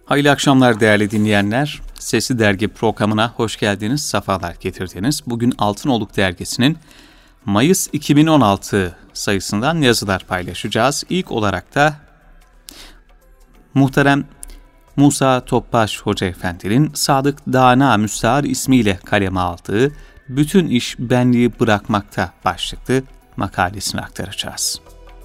Hayırlı akşamlar değerli dinleyenler. Sesli Dergi programına hoş geldiniz, sefalar getirdiniz. Bugün Altınoluk Dergisi'nin Mayıs 2016 sayısından yazılar paylaşacağız. İlk olarak da muhterem Musa Topbaş Hoca Efendi'nin Sadık Dana Müstahar ismiyle kaleme aldığı "Bütün iş benliği bırakmakta" başlıklı makalesini aktaracağız.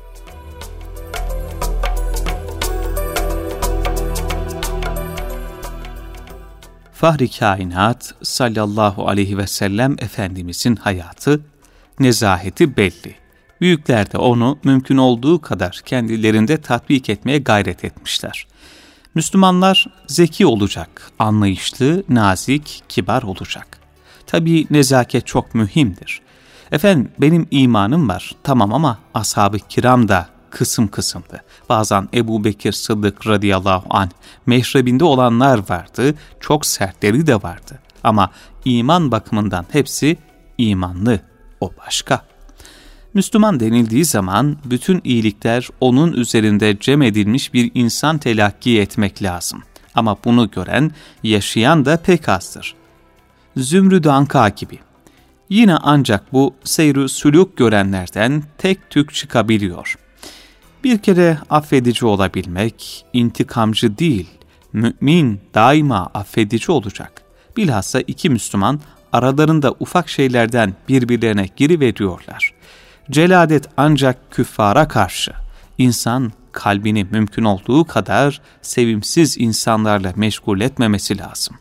Fahri Kainat sallallahu aleyhi ve sellem Efendimizin hayatı, nezaheti belli. Büyükler de onu mümkün olduğu kadar kendilerinde tatbik etmeye gayret etmişler. Müslümanlar zeki olacak, anlayışlı, nazik, kibar olacak. Tabii nezaket çok mühimdir. Efendim benim imanım var, tamam, ama ashab-ı kiram da kısım kısımdı. Bazen Ebu Bekir Sıddık radıyallahu anh mehrebinde olanlar vardı, çok sertleri de vardı. Ama iman bakımından hepsi imanlı, o başka. Müslüman denildiği zaman bütün iyilikler onun üzerinde cem edilmiş bir insan telakki etmek lazım. Ama bunu gören, yaşayan da pek azdır. Zümrüt-ü Anka gibi. Yine ancak bu seyr-ü sülûk görenlerden tek tük çıkabiliyor. Bir kere affedici olabilmek, intikamcı değil, mümin daima affedici olacak. Bilhassa iki Müslüman aralarında ufak şeylerden birbirlerine giriveriyorlar. Celadet ancak küffara karşı. İnsan kalbini mümkün olduğu kadar sevimsiz insanlarla meşgul etmemesi lazım.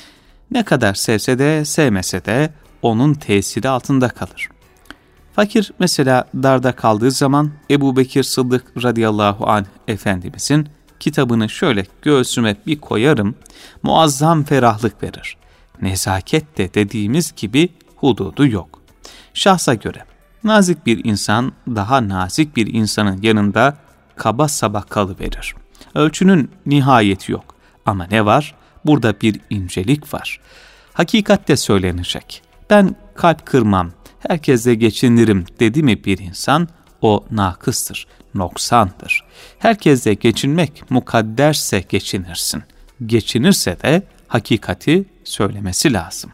Ne kadar sevse de sevmese de onun tesiri altında kalır. Fakir mesela darda kaldığı zaman Ebu Bekir Sıddık radıyallahu anh Efendimizin kitabını şöyle göğsüme bir koyarım, muazzam ferahlık verir. Nezaket de dediğimiz gibi hududu yok. Şahsa göre nazik bir insan daha nazik bir insanın yanında kaba saba kalıverir. Ölçünün nihayeti yok. Ama ne var? Burada bir incelik var. Hakikatte söylenecek. Ben kalp kırmam, herkesle geçinirim dedi mi bir insan, o nakıstır, noksandır. Herkesle geçinmek mukadderse geçinirsin. Geçinirse de hakikati söylemesi lazım.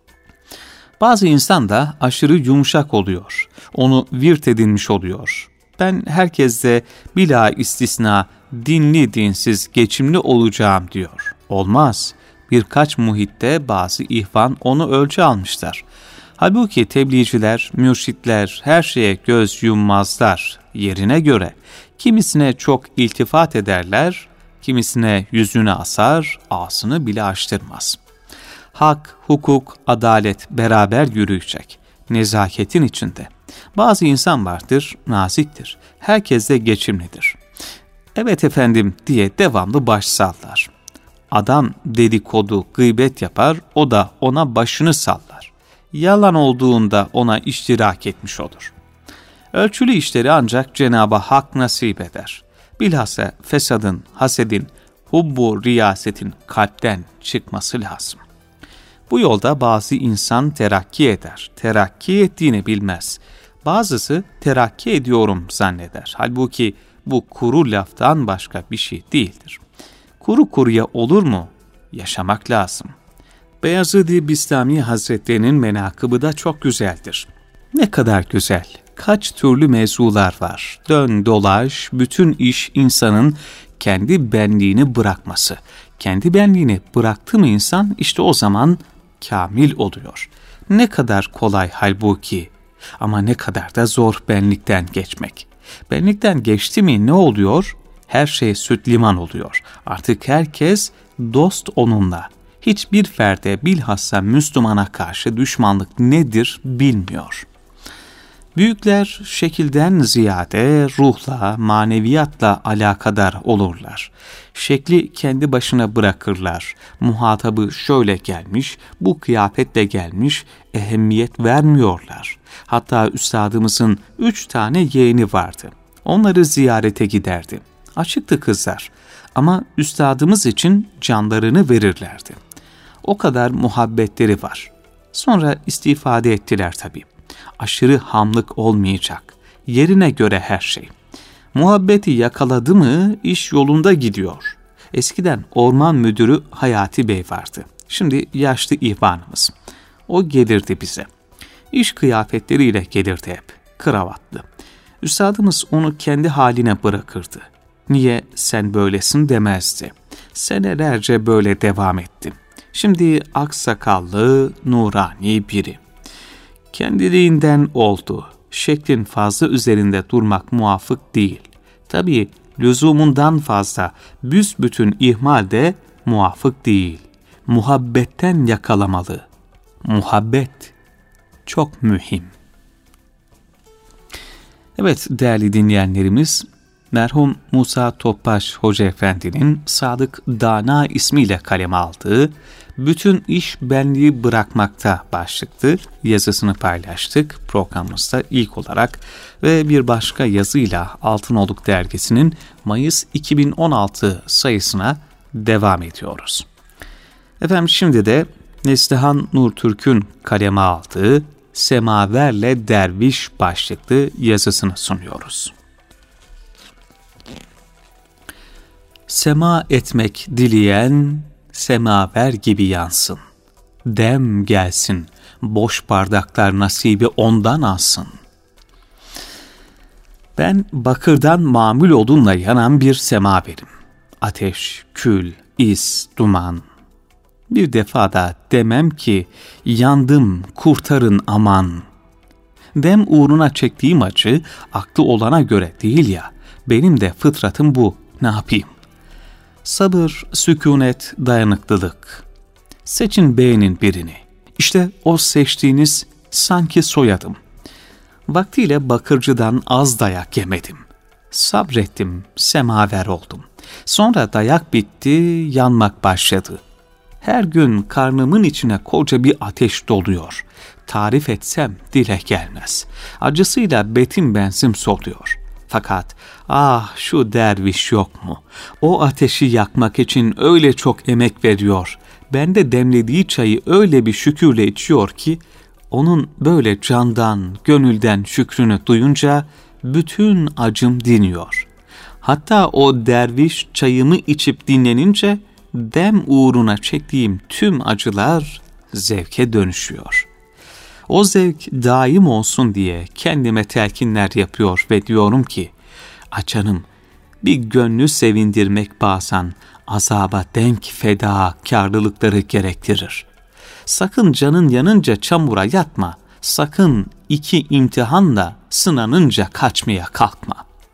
Bazı insan da aşırı yumuşak oluyor. Onu virt edinmiş oluyor. Ben herkesle bila istisna dinli dinsiz geçimli olacağım diyor. Olmaz. Birkaç muhitte bazı ihvan onu ölçü almışlar. Halbuki tebliğciler, mürşitler her şeye göz yummazlar yerine göre. Kimisine çok iltifat ederler, kimisine yüzünü asar, ağzını bile açtırmaz. Hak, hukuk, adalet beraber yürüyecek. Nezaketin içinde. Bazı insan vardır, naziktir. Herkesle geçimlidir. Evet efendim diye devamlı baş sallar. Adam dedikodu, gıybet yapar, o da ona başını sallar. Yalan olduğunda ona iştirak etmiş olur. Ölçülü işleri ancak Cenab-ı Hak nasip eder. Bilhassa fesadın, hasedin, hubbu riyasetin kalpten çıkması lazım. Bu yolda bazı insan terakki eder. Terakki ettiğini bilmez. Bazısı terakki ediyorum zanneder. Halbuki bu kuru laftan başka bir şey değildir. Kuru kuruya olur mu? Yaşamak lazım. Beyazıd-ı Bistami Hazretleri'nin menakıbı da çok güzeldir. Ne kadar güzel. Kaç türlü mevzular var. Dön dolaş, bütün iş insanın kendi benliğini bırakması. Kendi benliğini bıraktı mı insan, işte o zaman kamil oluyor. Ne kadar kolay halbuki, ama ne kadar da zor benlikten geçmek. Benlikten geçti mi ne oluyor? Her şey süt liman oluyor. Artık herkes dost onunla. Hiçbir ferde, bilhassa Müslümana karşı düşmanlık nedir bilmiyor. Büyükler şekilden ziyade ruhla, maneviyatla alakadar olurlar. Şekli kendi başına bırakırlar. Muhatabı şöyle gelmiş, bu kıyafetle gelmiş, ehemmiyet vermiyorlar. Hatta üstadımızın 3 tane yeğeni vardı. Onları ziyarete giderdi. Açıktı kızlar ama üstadımız için canlarını verirlerdi. O kadar muhabbetleri var. Sonra istifade ettiler tabii. Aşırı hamlık olmayacak. Yerine göre her şey. Muhabbeti yakaladı mı iş yolunda gidiyor. Eskiden orman müdürü Hayati Bey vardı. Şimdi yaşlı ihvanımız. O gelirdi bize. İş kıyafetleriyle gelirdi hep. Kravatlı. Üstadımız onu kendi haline bırakırdı. Niye sen böylesin demezdi. Senelerce böyle devam etti. Şimdi aksakallı, nurani biri. Kendiliğinden oldu. Şeklin fazla üzerinde durmak muvafık değil. Tabii lüzumundan fazla büsbütün ihmal de muvafık değil. Muhabbetten yakalamalı. Muhabbet çok mühim. Evet değerli dinleyenlerimiz, merhum Musa Topbaş Hoca Efendi'nin Sadık Dana ismiyle kaleme aldığı Bütün İş Benliği Bırakmakta başlıklı yazısını paylaştık programımızda ilk olarak ve bir başka yazıyla Altınoluk Dergisi'nin Mayıs 2016 sayısına devam ediyoruz. Efendim şimdi de Neslihan Nurtürk'ün kaleme aldığı Semaverle Derviş başlıklı yazısını sunuyoruz. Sema etmek dileyen semaver gibi yansın. Dem gelsin, boş bardaklar nasibi ondan alsın. Ben bakırdan mamul odunla yanan bir semaverim. Ateş, kül, is, duman. Bir defa da demem ki yandım kurtarın aman. Dem uğruna çektiğim acı aklı olana göre değil ya, benim de fıtratım bu, ne yapayım? Sabır, sükunet, dayanıklılık. Seçin beğenin birini. İşte o seçtiğiniz sanki soyadım. Vaktiyle bakırcıdan az dayak yemedim. Sabrettim, semaver oldum. Sonra dayak bitti, yanmak başladı. Her gün karnımın içine koca bir ateş doluyor. Tarif etsem dile gelmez. Acısıyla betim benzim soluyor. Fakat şu derviş yok mu? O ateşi yakmak için öyle çok emek veriyor. Bende demlediği çayı öyle bir şükürle içiyor ki, onun böyle candan, gönülden şükrünü duyunca bütün acım diniyor. Hatta o derviş çayımı içip dinlenince, dem uğruna çektiğim tüm acılar zevke dönüşüyor. O zevk daim olsun diye kendime telkinler yapıyor ve diyorum ki, açanım, bir gönlü sevindirmek bazen azaba denk fedakarlılıkları gerektirir. Sakın canın yanınca çamura yatma, sakın iki imtihanla sınanınca kaçmaya kalkma.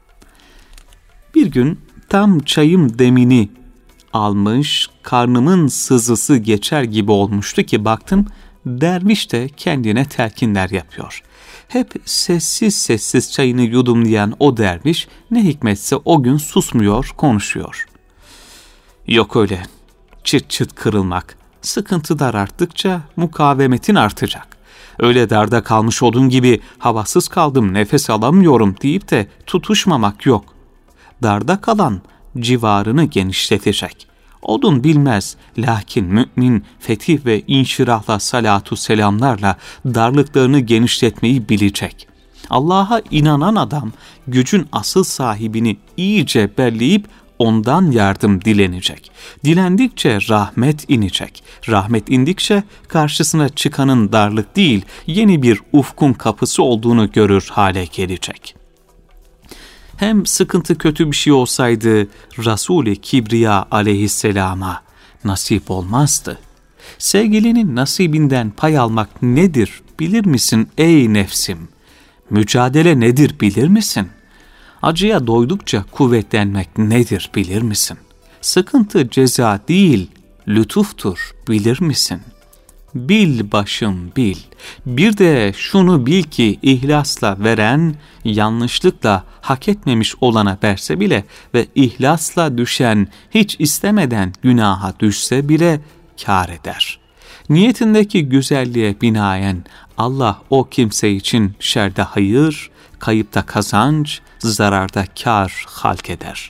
Bir gün tam çayım demini almış, karnımın sızısı geçer gibi olmuştu ki baktım, derviş de kendine telkinler yapıyor. Hep sessiz sessiz çayını yudumlayan o derviş ne hikmetse o gün susmuyor, konuşuyor. Yok öyle çıt çıt kırılmak, sıkıntı dar arttıkça mukavemetin artacak. Öyle darda kalmış odun gibi havasız kaldım, nefes alamıyorum deyip de tutuşmamak yok. Darda kalan civarını genişletecek. Odun bilmez, lakin mümin fetih ve inşirahla salatu selamlarla darlıklarını genişletmeyi bilecek. Allah'a inanan adam gücün asıl sahibini iyice belleyip ondan yardım dilenecek. Dilendikçe rahmet inecek. Rahmet indikçe karşısına çıkanın darlık değil, yeni bir ufkun kapısı olduğunu görür hale gelecek. Hem sıkıntı kötü bir şey olsaydı Resul-i Kibriya aleyhisselama nasip olmazdı. Sevgilinin nasibinden pay almak nedir bilir misin ey nefsim? Mücadele nedir bilir misin? Acıya doydukça kuvvetlenmek nedir bilir misin? Sıkıntı ceza değil, lütuftur bilir misin? Bil başım bil. Bir de şunu bil ki ihlasla veren, yanlışlıkla hak etmemiş olana verse bile ve ihlasla düşen, hiç istemeden günaha düşse bile kâr eder. Niyetindeki güzelliğe binaen Allah o kimse için şerde hayır, kayıpta kazanç, zararda kâr halk eder.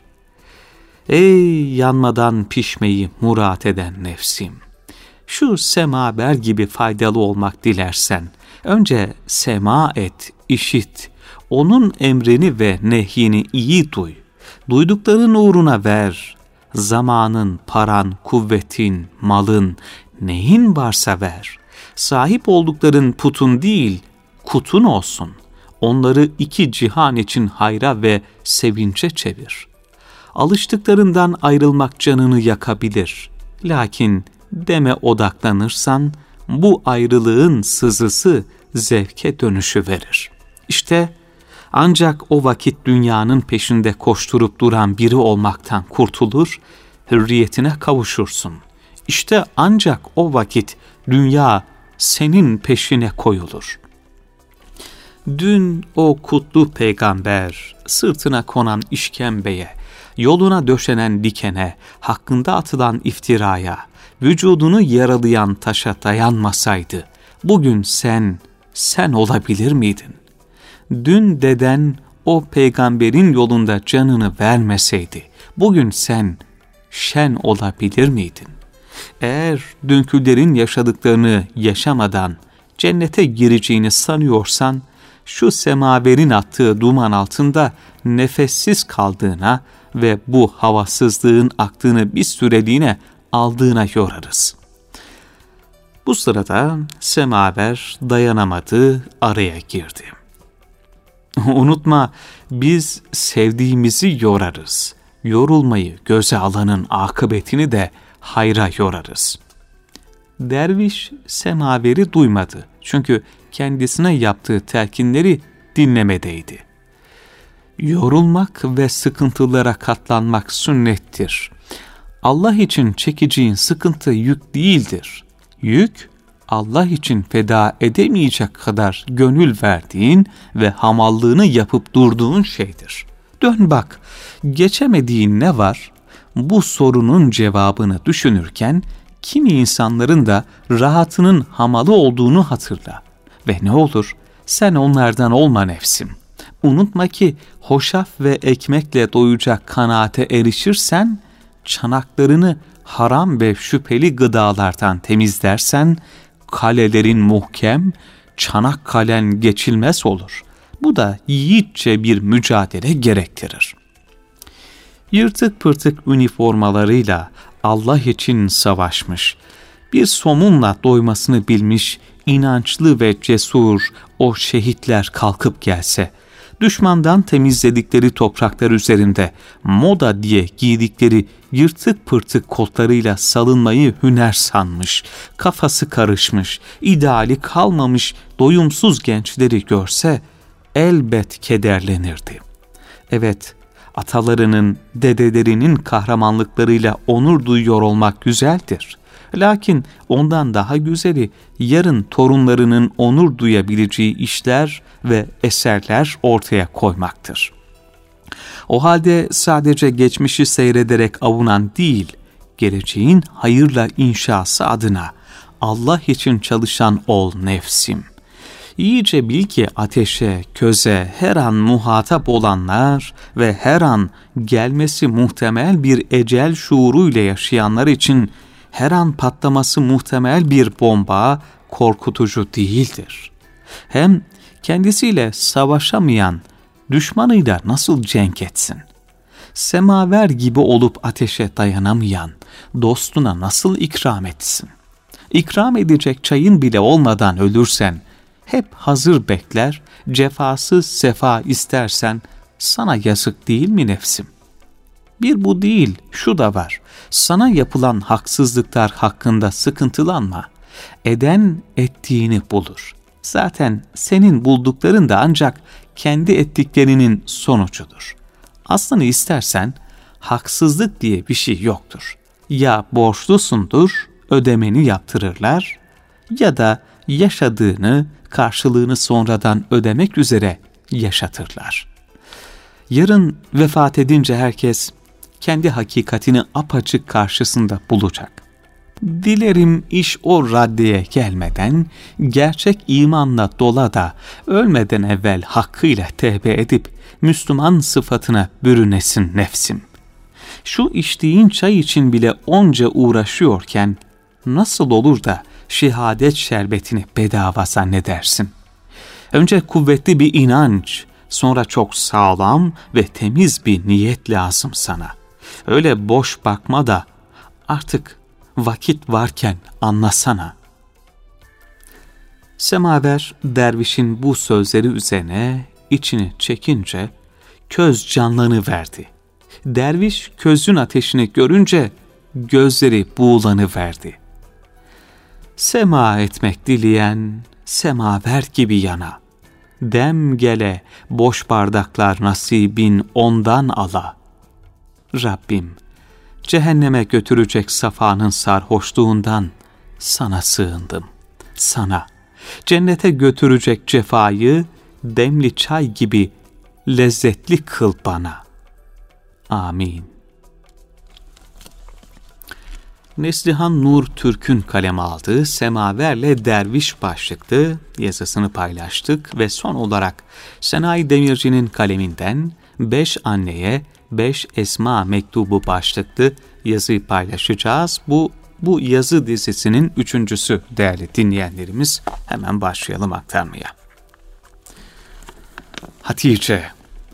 Ey yanmadan pişmeyi murat eden nefsim! Şu semaver gibi faydalı olmak dilersen, önce sema et, işit, onun emrini ve nehyini iyi duy. Duydukların uğruna ver, zamanın, paran, kuvvetin, malın, neyin varsa ver. Sahip oldukların putun değil, kutun olsun. Onları iki cihan için hayra ve sevince çevir. Alıştıklarından ayrılmak canını yakabilir. Lakin deme odaklanırsan, bu ayrılığın sızısı zevke dönüşü verir. İşte ancak o vakit dünyanın peşinde koşturup duran biri olmaktan kurtulur, hürriyetine kavuşursun. İşte ancak o vakit dünya senin peşine koyulur. Dün o kutlu peygamber sırtına konan işkembeye, yoluna döşenen dikene, hakkında atılan iftiraya, vücudunu yaralayan taşa dayanmasaydı, bugün sen olabilir miydin? Dün deden o peygamberin yolunda canını vermeseydi, bugün sen şen olabilir miydin? Eğer dünkülerin yaşadıklarını yaşamadan cennete gireceğini sanıyorsan, şu semaverin attığı duman altında nefessiz kaldığına ve bu havasızlığın aktığını bir süreliğine aldığına yorarız. Bu sırada semaver dayanamadı, araya girdi. Unutma, biz sevdiğimizi yorarız. Yorulmayı göze alanın akıbetini de hayra yorarız. Derviş semaveri duymadı. Çünkü kendisine yaptığı telkinleri dinlemedeydi. Yorulmak ve sıkıntılara katlanmak sünnettir. Allah için çekeceğin sıkıntı yük değildir. Yük, Allah için feda edemeyecek kadar gönül verdiğin ve hamallığını yapıp durduğun şeydir. Dön bak, geçemediğin ne var? Bu sorunun cevabını düşünürken, kimi insanların da rahatının hamalı olduğunu hatırla. Ve ne olur, sen onlardan olma nefsim. Unutma ki hoşaf ve ekmekle doyacak kanaate erişirsen, çanaklarını haram ve şüpheli gıdalardan temizlersen, kalelerin muhkem, Çanakkalen geçilmez olur. Bu da yiğitçe bir mücadele gerektirir. Yırtık pırtık üniformalarıyla Allah için savaşmış, bir somunla doymasını bilmiş, inançlı ve cesur o şehitler kalkıp gelse, düşmandan temizledikleri topraklar üzerinde moda diye giydikleri yırtık pırtık kotlarıyla salınmayı hüner sanmış, kafası karışmış, ideali kalmamış doyumsuz gençleri görse elbet kederlenirdi. Evet, atalarının, dedelerinin kahramanlıklarıyla onur duyuyor olmak güzeldir. Lakin ondan daha güzeli yarın torunlarının onur duyabileceği işler ve eserler ortaya koymaktır. O halde sadece geçmişi seyrederek avunan değil, geleceğin hayırla inşası adına Allah için çalışan ol nefsim. İyice bil ki ateşe, köze her an muhatap olanlar ve her an gelmesi muhtemel bir ecel şuuruyla yaşayanlar için her an patlaması muhtemel bir bomba korkutucu değildir. Hem kendisiyle savaşamayan düşmanıyla nasıl cenk etsin? Semaver gibi olup ateşe dayanamayan dostuna nasıl ikram etsin? İkram edecek çayın bile olmadan ölürsen, hep hazır bekler, cefasız sefa istersen, sana yazık değil mi nefsim? Bir bu değil, şu da var. Sana yapılan haksızlıklar hakkında sıkıntılanma. Eden ettiğini bulur. Zaten senin buldukların da ancak kendi ettiklerinin sonucudur. Aslını istersen haksızlık diye bir şey yoktur. Ya borçlusundur, ödemeni yaptırırlar ya da yaşadığını, karşılığını sonradan ödemek üzere yaşatırlar. Yarın vefat edince herkes kendi hakikatini apaçık karşısında bulacak. Dilerim iş o raddeye gelmeden, gerçek imanla dola da ölmeden evvel hakkıyla tevbe edip Müslüman sıfatına bürünesin nefsim. Şu içtiğin çay için bile onca uğraşıyorken nasıl olur da şehadet şerbetini bedava zannedersin? Önce kuvvetli bir inanç, sonra çok sağlam ve temiz bir niyet lazım sana. Öyle boş bakma da artık vakit varken anlasana. Semaver dervişin bu sözleri üzerine içini çekince köz canlanıverdi. Derviş közün ateşini görünce gözleri buğulanıverdi. Sema etmek dileyen semaver gibi yana. Dem gele boş bardaklar nasibin ondan ala. Rabbim, cehenneme götürecek safanın sarhoşluğundan sana sığındım. Sana, cennete götürecek cefayı demli çay gibi lezzetli kıl bana. Amin. Neslihan Nur Türk'ün kaleme aldığı Semaverle Derviş başlıklı yazısını paylaştık ve son olarak Senayi Demirci'nin kaleminden 5 anneye 5 esma mektubu başlıklı yazıyı paylaşacağız. Bu yazı dizisinin 3.'sü değerli dinleyenlerimiz. Hemen başlayalım aktarmaya. Hatice,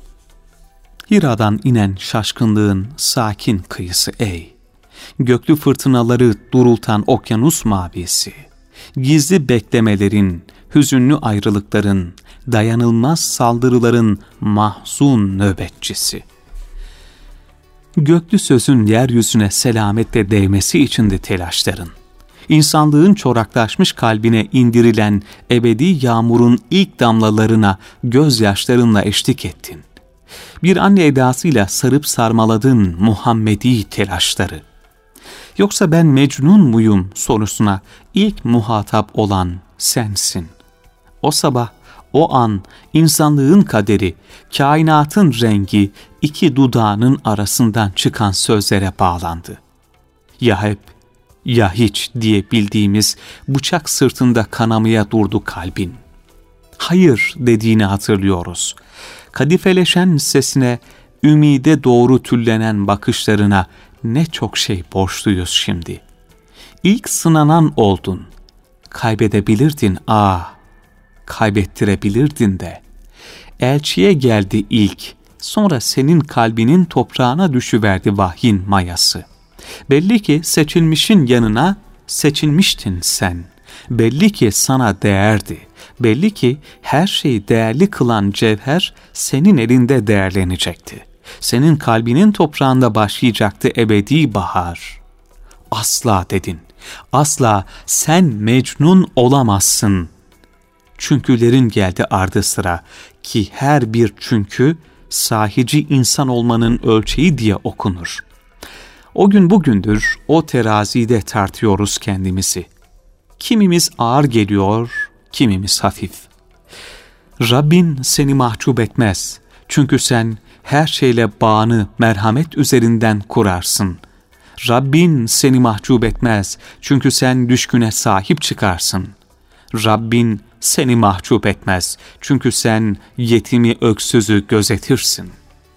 Hira'dan inen şaşkınlığın sakin kıyısı ey, göklü fırtınaları durultan okyanus mavisi, gizli beklemelerin, hüzünlü ayrılıkların, dayanılmaz saldırıların mahzun nöbetçisi. Göklü sözün yeryüzüne selametle değmesi içindi telaşların. İnsanlığın çoraklaşmış kalbine indirilen ebedi yağmurun ilk damlalarına gözyaşlarınla eşlik ettin. Bir anne edasıyla sarıp sarmaladın Muhammedi telaşları. Yoksa ben Mecnun muyum sorusuna ilk muhatap olan sensin. O sabah, o an insanlığın kaderi, kainatın rengi iki dudağının arasından çıkan sözlere bağlandı. Ya hep, ya hiç diye bildiğimiz bıçak sırtında kanamaya durdu kalbin. Hayır dediğini hatırlıyoruz. Kadifeleşen sesine, ümide doğru tüllenen bakışlarına ne çok şey borçluyuz şimdi. İlk sınanan oldun. Kaybedebilirdin kaybettirebilirdin de. Elçiye geldi ilk, sonra senin kalbinin toprağına düşüverdi vahyin mayası. Belli ki seçilmişin yanına seçilmiştin sen. Belli ki sana değerdi. Belli ki her şeyi değerli kılan cevher senin elinde değerlenecekti. Senin kalbinin toprağında başlayacaktı ebedi bahar. Asla dedin. Asla sen Mecnun olamazsın. Çünkülerin geldi ardı sıra ki her bir çünkü sahici insan olmanın ölçeği diye okunur. O gün bugündür o terazide tartıyoruz kendimizi. Kimimiz ağır geliyor, kimimiz hafif. Rabbin seni mahcup etmez. Çünkü sen her şeyle bağını merhamet üzerinden kurarsın. Rabbin seni mahcup etmez. Çünkü sen düşküne sahip çıkarsın. Rabbin seni mahcup etmez. Çünkü sen yetimi öksüzü gözetirsin.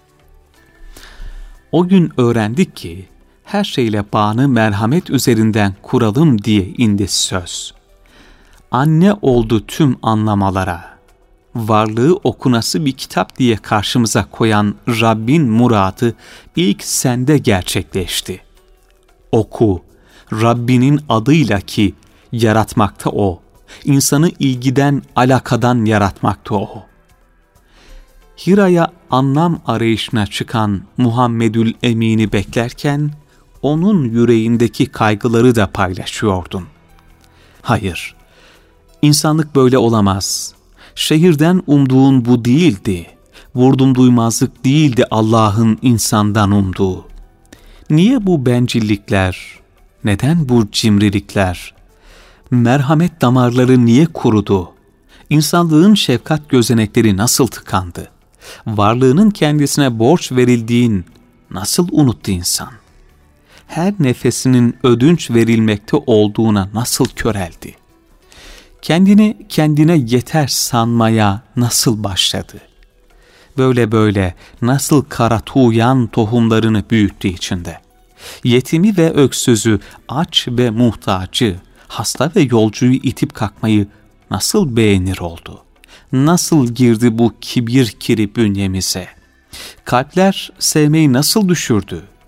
O gün öğrendik ki her şeyle bağını merhamet üzerinden kuralım diye indi söz. Anne oldu tüm anlamalara. Varlığı okunası bir kitap diye karşımıza koyan Rabbin muradı ilk sende gerçekleşti. Oku, Rabbinin adıyla ki yaratmakta o, insanı ilgiden, alakadan yaratmakta o. Hira'ya anlam arayışına çıkan Muhammedül Emin'i beklerken, onun yüreğindeki kaygıları da paylaşıyordun. Hayır, insanlık böyle olamaz. Şehirden umduğun bu değildi. Vurdum duymazlık değildi Allah'ın insandan umduğu. Niye bu bencillikler? Neden bu cimrilikler? Merhamet damarları niye kurudu? İnsanlığın şefkat gözenekleri nasıl tıkandı? Varlığının kendisine borç verildiğin nasıl unuttu insan? Her nefesinin ödünç verilmekte olduğuna nasıl köreldi? Kendini kendine yeter sanmaya nasıl başladı? Böyle böyle nasıl kara tuğyan tohumlarını büyüttü içinde? Yetimi ve öksüzü, aç ve muhtacı, hasta ve yolcuyu itip kalkmayı nasıl beğenir oldu? Nasıl girdi bu kibir kiri bünyemize? Kalpler sevmeyi nasıl düşürdü?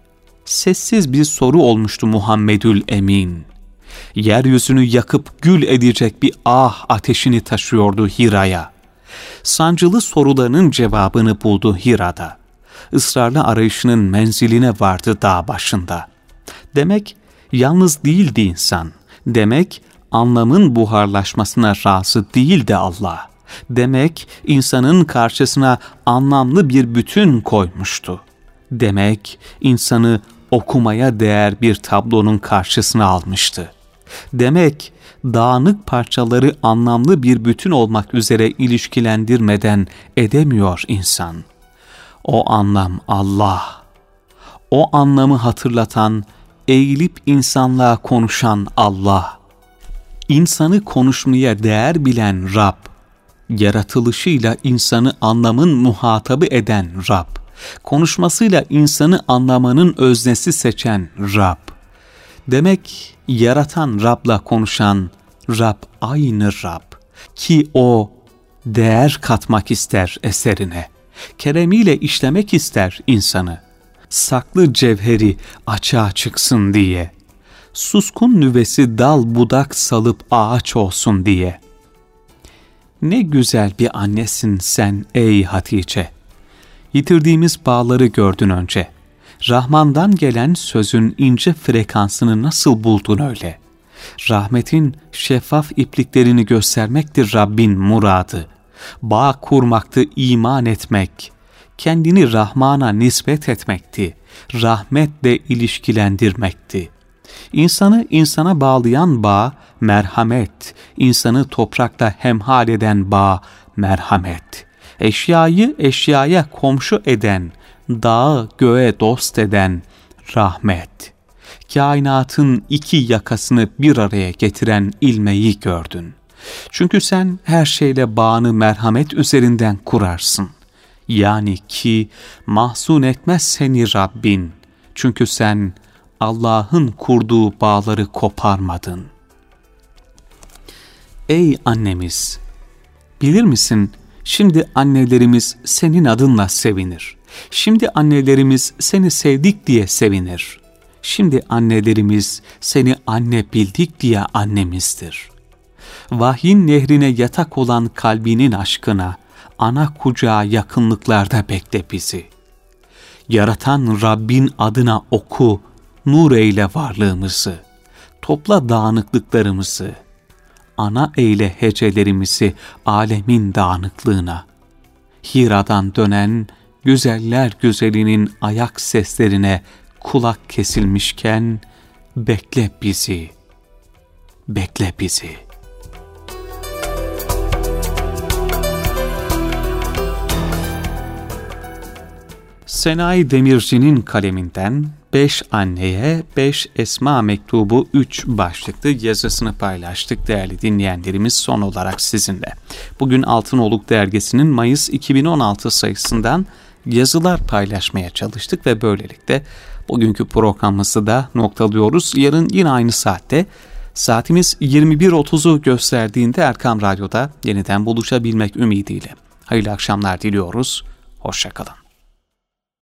Sessiz bir soru olmuştu Muhammedül Emin. Yeryüzünü yakıp gül edecek bir ateşini taşıyordu Hira'ya. Sancılı sorularının cevabını buldu Hira'da. Israrlı arayışının menziline vardı dağ başında. Demek yalnız değildi insan. Demek anlamın buharlaşmasına razı değildi Allah. Demek insanın karşısına anlamlı bir bütün koymuştu. Demek insanı okumaya değer bir tablonun karşısına almıştı. Demek dağınık parçaları anlamlı bir bütün olmak üzere ilişkilendirmeden edemiyor insan. O anlam Allah. O anlamı hatırlatan, eğilip insanlığa konuşan Allah. İnsanı konuşmaya değer bilen Rab. Yaratılışıyla insanı anlamın muhatabı eden Rab. Konuşmasıyla insanı anlamanın öznesi seçen Rab. Demek yaratan Rab'la konuşan Rab aynı Rab ki o değer katmak ister eserine. Keremiyle işlemek ister insanı. Saklı cevheri açığa çıksın diye. Suskun nüvesi dal budak salıp ağaç olsun diye. Ne güzel bir annesin sen ey Hatice. Yitirdiğimiz bağları gördün önce. Rahman'dan gelen sözün ince frekansını nasıl buldun öyle? Rahmetin şeffaf ipliklerini göstermektir Rabbin muradı. Bağ kurmaktı iman etmek. Kendini Rahman'a nispet etmekti. Rahmetle ilişkilendirmekti. İnsanı insana bağlayan bağ merhamet. İnsanı toprakla hemhal eden bağ merhamet. Eşyayı eşyaya komşu eden, dağı göğe dost eden rahmet. Kainatın iki yakasını bir araya getiren ilmeği gördün. Çünkü sen her şeyle bağını merhamet üzerinden kurarsın. Yani ki mahzun etmez seni Rabbin. Çünkü sen Allah'ın kurduğu bağları koparmadın. Ey annemiz! Bilir misin, şimdi annelerimiz senin adınla sevinir. Şimdi annelerimiz seni sevdik diye sevinir. Şimdi annelerimiz seni anne bildik diye annemizdir. Vahyin nehrine yatak olan kalbinin aşkına, ana kucağı yakınlıklarda bekle bizi. Yaratan Rabbin adına oku, nur eyle varlığımızı, topla dağınıklıklarımızı, ana eyle hecelerimizi alemin dağınıklığına. Hira'dan dönen güzeller güzelinin ayak seslerine kulak kesilmişken, bekle bizi, bekle bizi. Senayi Demirci'nin kaleminden 5 anneye 5 esma mektubu 3 başlıklı yazısını paylaştık değerli dinleyenlerimiz son olarak sizinle. Bugün Altınoluk Dergisi'nin Mayıs 2016 sayısından yazılar paylaşmaya çalıştık ve böylelikle bugünkü programımızı da noktalıyoruz. Yarın yine aynı saatte saatimiz 21.30'u gösterdiğinde Erkam Radyo'da yeniden buluşabilmek ümidiyle. Hayırlı akşamlar diliyoruz. Hoşça kalın.